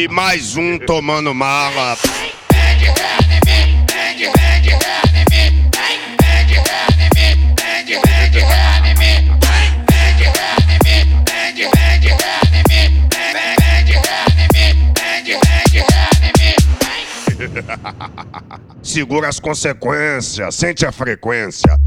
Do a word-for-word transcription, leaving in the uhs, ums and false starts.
E mais um tomando mala. Segura as consequências, sente a frequência.